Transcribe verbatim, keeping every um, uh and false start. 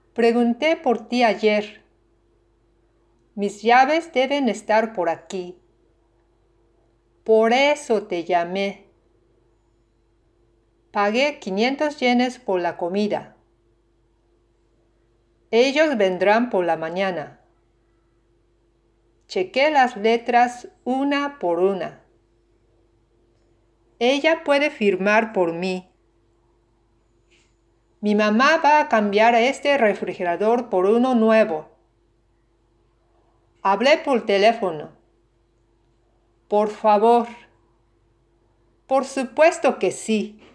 Pregunté por ti ayer. Mis llaves deben estar por aquí. Por eso te llamé. Pagué quinientos yenes por la comida. Ellos vendrán por la mañana. Chequé las letras una por una. Ella puede firmar por mí. Mi mamá va a cambiar este refrigerador por uno nuevo. Hablé por teléfono. Por favor. Por supuesto que sí.